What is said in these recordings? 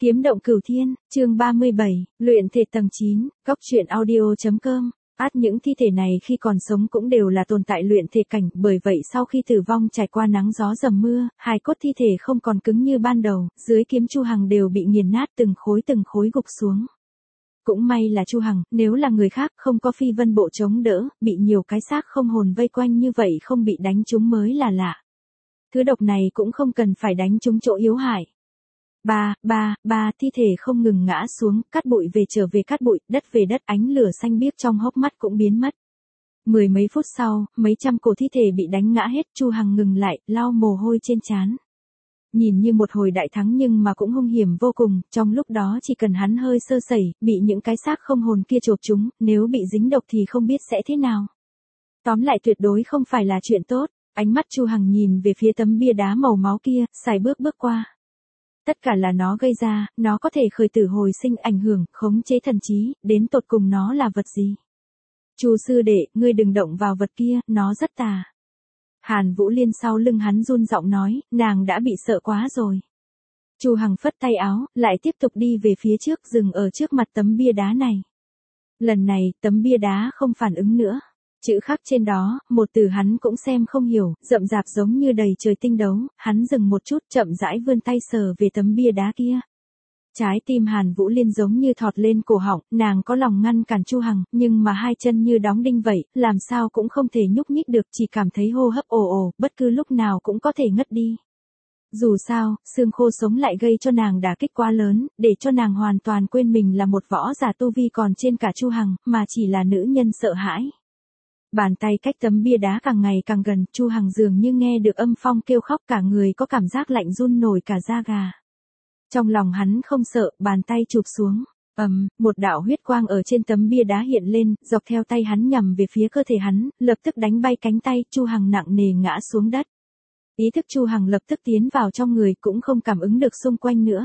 Kiếm động cửu thiên, chương 37, luyện thể tầng 9, góc truyện audio.com. Những thi thể này khi còn sống cũng đều là tồn tại luyện thể cảnh, bởi vậy sau khi tử vong trải qua nắng gió dầm mưa, hài cốt thi thể không còn cứng như ban đầu, dưới kiếm Chu Hằng đều bị nghiền nát từng khối gục xuống. Cũng may là Chu Hằng, nếu là người khác không có phi vân bộ chống đỡ, bị nhiều cái xác không hồn vây quanh như vậy không bị đánh trúng mới là lạ. Thứ độc này cũng không cần phải đánh trúng chỗ yếu hại. Ba, thi thể không ngừng ngã xuống, cát bụi về trở về cát bụi, đất về đất, ánh lửa xanh biếc trong hốc mắt cũng biến mất. Mười mấy phút sau, mấy trăm cổ thi thể bị đánh ngã hết, Chu Hằng ngừng lại, lau mồ hôi trên trán. Nhìn như một hồi đại thắng nhưng mà cũng hung hiểm vô cùng, trong lúc đó chỉ cần hắn hơi sơ sẩy, bị những cái xác không hồn kia chộp chúng, nếu bị dính độc thì không biết sẽ thế nào. Tóm lại tuyệt đối không phải là chuyện tốt, ánh mắt Chu Hằng nhìn về phía tấm bia đá màu máu kia, sải bước qua. Tất cả là nó gây ra, nó có thể khởi tử hồi sinh, ảnh hưởng, khống chế thần trí, đến tột cùng nó là vật gì? Chu sư đệ, ngươi đừng động vào vật kia, nó rất tà. Hàn Vũ Liên sau lưng hắn run giọng nói, nàng đã bị sợ quá rồi. Chu Hằng phất tay áo, lại tiếp tục đi về phía trước, dừng ở trước mặt tấm bia đá này. Lần này, tấm bia đá không phản ứng nữa. Chữ khắc trên đó, một từ hắn cũng xem không hiểu, rậm rạp giống như đầy trời tinh đấu, hắn dừng một chút, chậm rãi vươn tay sờ về tấm bia đá kia. Trái tim Hàn Vũ Liên giống như thọt lên cổ họng, nàng có lòng ngăn cản Chu Hằng, nhưng mà hai chân như đóng đinh vậy, làm sao cũng không thể nhúc nhích được, chỉ cảm thấy hô hấp ồ, bất cứ lúc nào cũng có thể ngất đi. Dù sao, xương khô sống lại gây cho nàng đả kích quá lớn, để cho nàng hoàn toàn quên mình là một võ giả tu vi còn trên cả Chu Hằng, mà chỉ là nữ nhân sợ hãi. Bàn tay cách tấm bia đá càng ngày càng gần, Chu Hằng dường như nghe được âm phong kêu khóc, cả người có cảm giác lạnh run nổi cả da gà. Trong lòng hắn không sợ, bàn tay chụp xuống. Một đạo huyết quang ở trên tấm bia đá hiện lên, dọc theo tay hắn nhằm về phía cơ thể hắn, lập tức đánh bay cánh tay, Chu Hằng nặng nề ngã xuống đất. Ý thức Chu Hằng lập tức tiến vào trong người, cũng không cảm ứng được xung quanh nữa.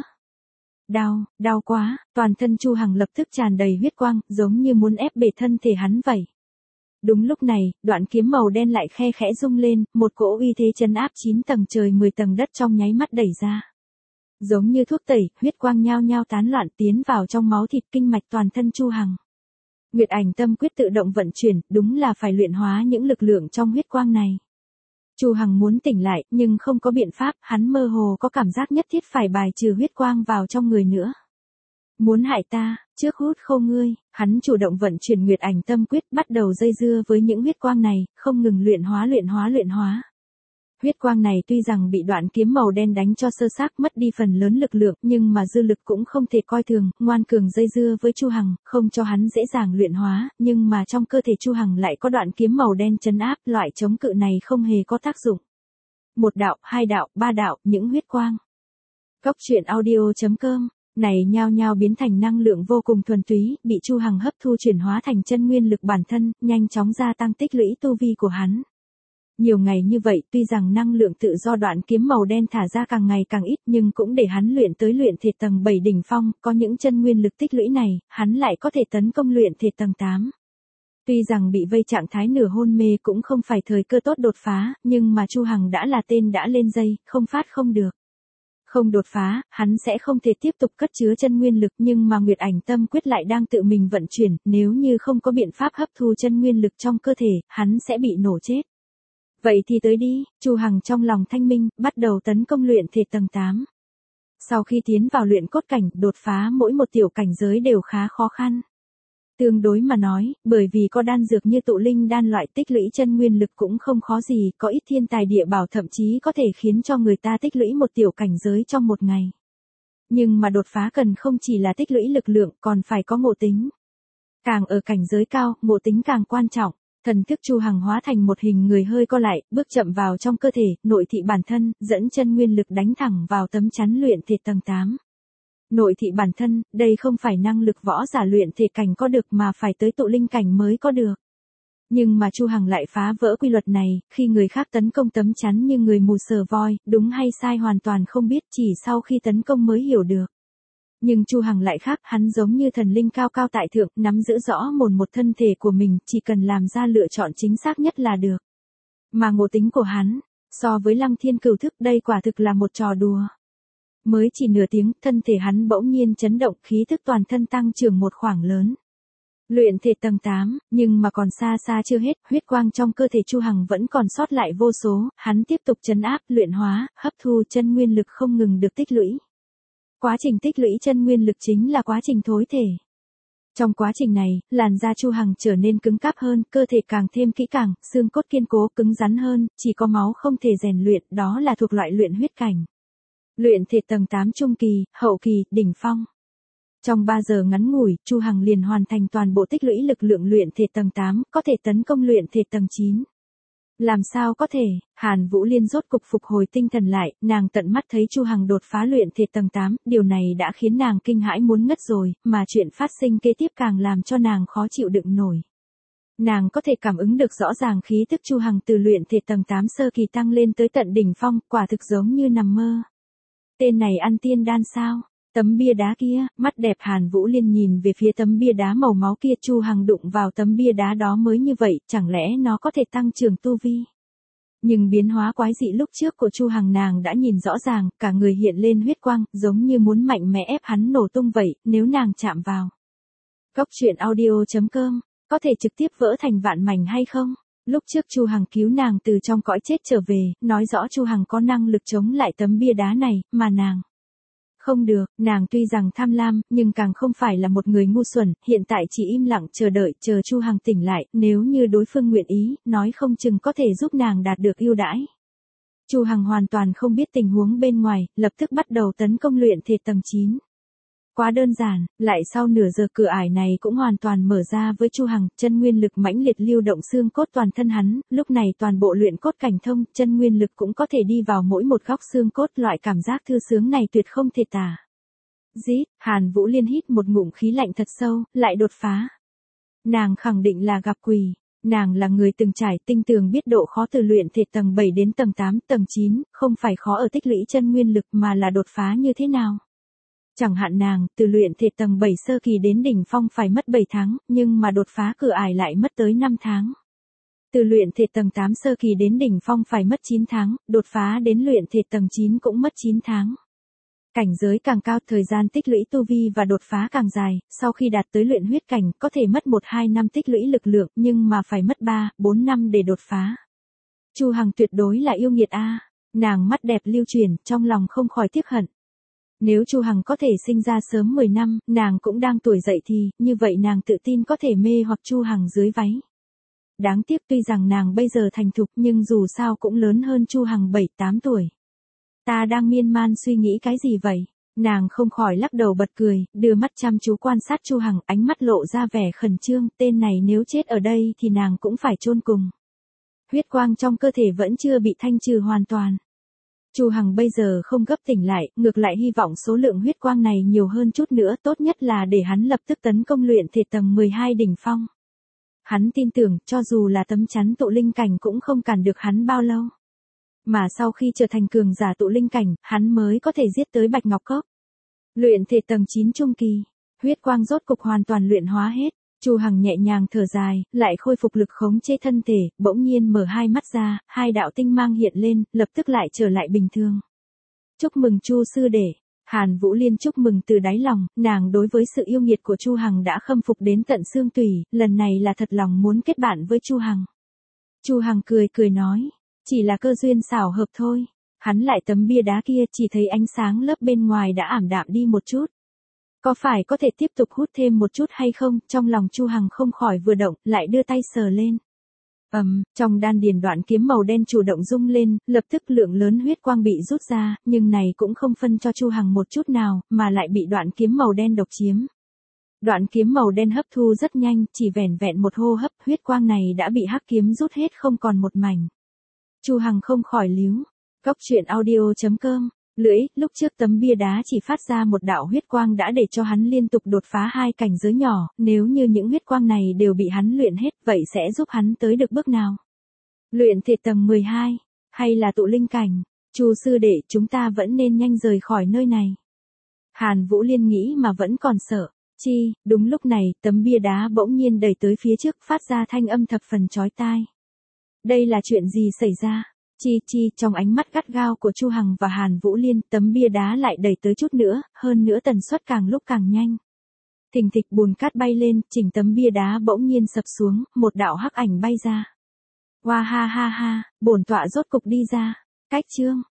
Đau quá, toàn thân Chu Hằng lập tức tràn đầy huyết quang, giống như muốn ép bể thân thể hắn vậy. Đúng lúc này, đoạn kiếm màu đen lại khe khẽ rung lên, một cỗ uy thế trấn áp 9 tầng trời 10 tầng đất trong nháy mắt đẩy ra. Giống như thuốc tẩy, huyết quang nhao nhao tán loạn tiến vào trong máu thịt kinh mạch toàn thân Chu Hằng. Nguyệt Ảnh Tâm Quyết tự động vận chuyển, đúng là phải luyện hóa những lực lượng trong huyết quang này. Chu Hằng muốn tỉnh lại, nhưng không có biện pháp, hắn mơ hồ có cảm giác nhất thiết phải bài trừ huyết quang vào trong người nữa. Muốn hại ta, trước hút khô ngươi, hắn chủ động vận chuyển Nguyệt Ảnh Tâm Quyết, bắt đầu dây dưa với những huyết quang này, không ngừng luyện hóa. Huyết quang này tuy rằng bị đoạn kiếm màu đen đánh cho sơ xác, mất đi phần lớn lực lượng, nhưng mà dư lực cũng không thể coi thường, ngoan cường dây dưa với Chu Hằng, không cho hắn dễ dàng luyện hóa, nhưng mà trong cơ thể Chu Hằng lại có đoạn kiếm màu đen trấn áp, loại chống cự này không hề có tác dụng. Một đạo, hai đạo, ba đạo, những huyết quang. Góc truyện audio.com này nhao nhao biến thành năng lượng vô cùng thuần túy, bị Chu Hằng hấp thu chuyển hóa thành chân nguyên lực bản thân, nhanh chóng gia tăng tích lũy tu vi của hắn. Nhiều ngày như vậy, tuy rằng năng lượng tự do đoạn kiếm màu đen thả ra càng ngày càng ít, nhưng cũng để hắn luyện tới luyện thể tầng 7 đỉnh phong, có những chân nguyên lực tích lũy này, hắn lại có thể tấn công luyện thể tầng 8. Tuy rằng bị vây trạng thái nửa hôn mê cũng không phải thời cơ tốt đột phá, nhưng mà Chu Hằng đã là tên đã lên dây, không phát không được. Không đột phá, hắn sẽ không thể tiếp tục cất chứa chân nguyên lực, nhưng mà Nguyệt Ảnh Tâm Quyết lại đang tự mình vận chuyển, nếu như không có biện pháp hấp thu chân nguyên lực trong cơ thể, hắn sẽ bị nổ chết. Vậy thì tới đi, Chu Hằng trong lòng thanh minh, bắt đầu tấn công luyện thể tầng 8. Sau khi tiến vào luyện cốt cảnh, đột phá mỗi một tiểu cảnh giới đều khá khó khăn. Tương đối mà nói, bởi vì có đan dược như tụ linh đan loại tích lũy chân nguyên lực cũng không khó gì, có ít thiên tài địa bảo thậm chí có thể khiến cho người ta tích lũy một tiểu cảnh giới trong một ngày. Nhưng mà đột phá cần không chỉ là tích lũy lực lượng, còn phải có ngộ tính. Càng ở cảnh giới cao, ngộ tính càng quan trọng. Thần thức Chu Hằng hóa thành một hình người hơi co lại, bước chậm vào trong cơ thể, nội thị bản thân, dẫn chân nguyên lực đánh thẳng vào tấm chắn luyện thể tầng 8. Nội thị bản thân, đây không phải năng lực võ giả luyện thể cảnh có được mà phải tới tụ linh cảnh mới có được. Nhưng mà Chu Hằng lại phá vỡ quy luật này, khi người khác tấn công tấm chắn như người mù sờ voi, đúng hay sai hoàn toàn không biết, chỉ sau khi tấn công mới hiểu được. Nhưng Chu Hằng lại khác, hắn giống như thần linh cao cao tại thượng, nắm giữ rõ một thân thể của mình, chỉ cần làm ra lựa chọn chính xác nhất là được. Mà ngộ tính của hắn, so với Lăng Thiên Cửu Thức đây quả thực là một trò đùa. Mới chỉ nửa tiếng, thân thể hắn bỗng nhiên chấn động, khí thức toàn thân tăng trưởng một khoảng lớn. Luyện thể tầng 8, nhưng mà còn xa xa chưa hết, huyết quang trong cơ thể Chu Hằng vẫn còn sót lại vô số, hắn tiếp tục trấn áp, luyện hóa, hấp thu chân nguyên lực không ngừng được tích lũy. Quá trình tích lũy chân nguyên lực chính là quá trình thối thể. Trong quá trình này, làn da Chu Hằng trở nên cứng cáp hơn, cơ thể càng thêm kỹ càng, xương cốt kiên cố, cứng rắn hơn, chỉ có máu không thể rèn luyện, đó là thuộc loại luyện huyết cảnh. Luyện thể tầng 8 trung kỳ, hậu kỳ, đỉnh phong. Trong 3 giờ ngắn ngủi, Chu Hằng liền hoàn thành toàn bộ tích lũy lực lượng luyện thể tầng 8, có thể tấn công luyện thể tầng 9. Làm sao có thể, Hàn Vũ Liên rốt cục phục hồi tinh thần lại, nàng tận mắt thấy Chu Hằng đột phá luyện thể tầng 8, điều này đã khiến nàng kinh hãi muốn ngất rồi, mà chuyện phát sinh kế tiếp càng làm cho nàng khó chịu đựng nổi. Nàng có thể cảm ứng được rõ ràng khí tức Chu Hằng từ luyện thể tầng 8 sơ kỳ tăng lên tới tận đỉnh phong, quả thực giống như nằm mơ. Tên này ăn tiên đan sao? Tấm bia đá kia, mắt đẹp Hàn Vũ Liên nhìn về phía tấm bia đá màu máu kia, Chu Hằng đụng vào tấm bia đá đó mới như vậy, chẳng lẽ nó có thể tăng trưởng tu vi? Nhưng biến hóa quái dị lúc trước của Chu Hằng nàng đã nhìn rõ ràng, cả người hiện lên huyết quang, giống như muốn mạnh mẽ ép hắn nổ tung vậy, nếu nàng chạm vào. Góc truyện audio.com, có thể trực tiếp vỡ thành vạn mảnh hay không? Lúc trước Chu Hằng cứu nàng từ trong cõi chết trở về, nói rõ Chu Hằng có năng lực chống lại tấm bia đá này, mà nàng không được, nàng tuy rằng tham lam, nhưng càng không phải là một người ngu xuẩn, hiện tại chỉ im lặng chờ đợi, chờ Chu Hằng tỉnh lại, nếu như đối phương nguyện ý, nói không chừng có thể giúp nàng đạt được ưu đãi. Chu Hằng hoàn toàn không biết tình huống bên ngoài, lập tức bắt đầu tấn công luyện thể tầng 9. Quá đơn giản, lại sau nửa giờ cửa ải này cũng hoàn toàn mở ra với Chu Hằng, chân nguyên lực mãnh liệt lưu động xương cốt toàn thân hắn, lúc này toàn bộ luyện cốt cảnh thông, chân nguyên lực cũng có thể đi vào mỗi một góc xương cốt, loại cảm giác thư sướng này tuyệt không thể tả. Rít, Hàn Vũ Liên hít một ngụm khí lạnh thật sâu, lại đột phá. Nàng khẳng định là gặp quỷ. Nàng là người từng trải, tinh tường biết độ khó từ luyện thể tầng 7 đến tầng 8, tầng 9, không phải khó ở tích lũy chân nguyên lực mà là đột phá như thế nào. Chẳng hạn nàng, từ luyện thể tầng 7 sơ kỳ đến đỉnh phong phải mất 7 tháng, nhưng mà đột phá cửa ải lại mất tới 5 tháng. Từ luyện thể tầng 8 sơ kỳ đến đỉnh phong phải mất 9 tháng, đột phá đến luyện thể tầng 9 cũng mất 9 tháng. Cảnh giới càng cao, thời gian tích lũy tu vi và đột phá càng dài, sau khi đạt tới luyện huyết cảnh, có thể mất 1-2 năm tích lũy lực lượng, nhưng mà phải mất 3-4 năm để đột phá. Chu Hằng tuyệt đối là yêu nghiệt a. Nàng mắt đẹp lưu chuyển, trong lòng không khỏi tiếc hận. Nếu Chu Hằng có thể sinh ra sớm 10 năm, nàng cũng đang tuổi dậy thì, như vậy nàng tự tin có thể mê hoặc Chu Hằng dưới váy. Đáng tiếc tuy rằng nàng bây giờ thành thục nhưng dù sao cũng lớn hơn Chu Hằng 7-8 tuổi. Ta đang miên man suy nghĩ cái gì vậy? Nàng không khỏi lắc đầu bật cười, đưa mắt chăm chú quan sát Chu Hằng, ánh mắt lộ ra vẻ khẩn trương, tên này nếu chết ở đây thì nàng cũng phải chôn cùng. Huyết quang trong cơ thể vẫn chưa bị thanh trừ hoàn toàn. Chu Hằng bây giờ không gấp tỉnh lại, ngược lại hy vọng số lượng huyết quang này nhiều hơn chút nữa, tốt nhất là để hắn lập tức tấn công luyện thể tầng 12 đỉnh phong. Hắn tin tưởng, cho dù là tấm chắn tụ linh cảnh cũng không cản được hắn bao lâu. Mà sau khi trở thành cường giả tụ linh cảnh, hắn mới có thể giết tới Bạch Ngọc Cốc. Luyện thể tầng 9 trung kỳ, huyết quang rốt cục hoàn toàn luyện hóa hết. Chu Hằng nhẹ nhàng thở dài, lại khôi phục lực khống chế thân thể, bỗng nhiên mở hai mắt ra, hai đạo tinh mang hiện lên, lập tức lại trở lại bình thường. Chúc mừng Chu sư đệ. Hàn Vũ Liên chúc mừng từ đáy lòng, nàng đối với sự yêu nghiệt của Chu Hằng đã khâm phục đến tận xương tủy, lần này là thật lòng muốn kết bạn với Chu Hằng. Chu Hằng cười cười nói, chỉ là cơ duyên xảo hợp thôi. Hắn lại tấm bia đá kia, chỉ thấy ánh sáng lớp bên ngoài đã ảm đạm đi một chút. Có phải có thể tiếp tục hút thêm một chút hay không? Trong lòng Chu Hằng không khỏi vừa động, lại đưa tay sờ lên. Trong đan điền đoạn kiếm màu đen chủ động rung lên, lập tức lượng lớn huyết quang bị rút ra, nhưng này cũng không phân cho Chu Hằng một chút nào, mà lại bị đoạn kiếm màu đen độc chiếm. Đoạn kiếm màu đen hấp thu rất nhanh, chỉ vẻn vẹn một hô hấp, huyết quang này đã bị hắc kiếm rút hết không còn một mảnh. Chu Hằng không khỏi líu. Góc truyện audio.com. Lưỡi, lúc trước tấm bia đá chỉ phát ra một đạo huyết quang đã để cho hắn liên tục đột phá 2 cảnh giới nhỏ, nếu như những huyết quang này đều bị hắn luyện hết, vậy sẽ giúp hắn tới được bước nào? Luyện thể tầng 12, hay là tụ linh cảnh? Chu sư đệ, chúng ta vẫn nên nhanh rời khỏi nơi này. Hàn Vũ Liên nghĩ mà vẫn còn sợ. Chi, đúng lúc này, tấm bia đá bỗng nhiên đẩy tới phía trước, phát ra thanh âm thập phần chói tai. Đây là chuyện gì xảy ra? Chi trong ánh mắt gắt gao của Chu Hằng và Hàn Vũ Liên, tấm bia đá lại đẩy tới chút nữa, hơn nữa tần suất càng lúc càng nhanh. Thình thịch bùn cát bay lên, chỉnh tấm bia đá bỗng nhiên sập xuống, một đạo hắc ảnh bay ra. Hoa ha ha ha, bổn tọa rốt cục đi ra. Cách chương